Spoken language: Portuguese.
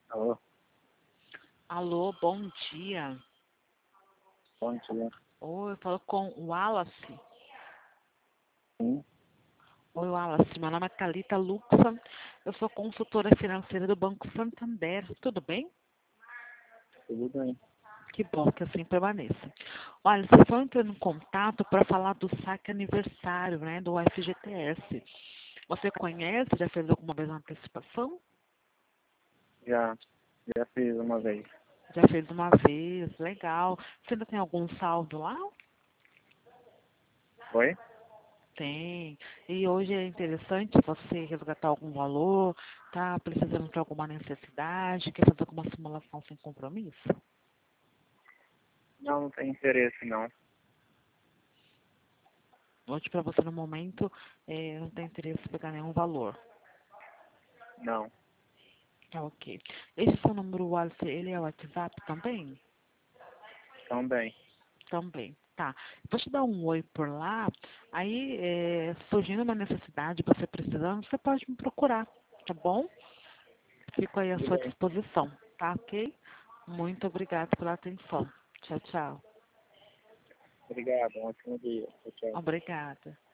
Alô, Alô, bom dia. bom dia. Oi, eu falo com o Wallace. Sim, Oi, Wallace. Meu nome é Thalita Luxa. Eu sou consultora financeira do Banco Santander. Tudo bem? tudo bem. Que bom que assim permaneça. Olha, vocês estão entrando em contato para falar do saque aniversário, né, do FGTS. Você conhece? Já fez alguma vez uma antecipação? Já, já fiz uma vez. Já fez uma vez, legal. Você ainda tem algum saldo lá? Oi? Tem. E hoje é interessante você resgatar algum valor, tá precisando de alguma necessidade, quer fazer alguma simulação sem compromisso? Não, não tem interesse não. Hoje para você no momento não tem interesse em pegar nenhum valor. Não, Tá ok. Esse seu número WhatsApp, ele é o WhatsApp também? também. Também. Tá. Vou te dar um oi por lá. Aí, surgindo uma necessidade, você precisando, você pode me procurar, tá bom? Fico aí à Tudo sua bem. disposição, tá ok? Muito obrigada pela atenção. Tchau, tchau. Obrigado, um ótimo dia. Tchau, tchau. Obrigada.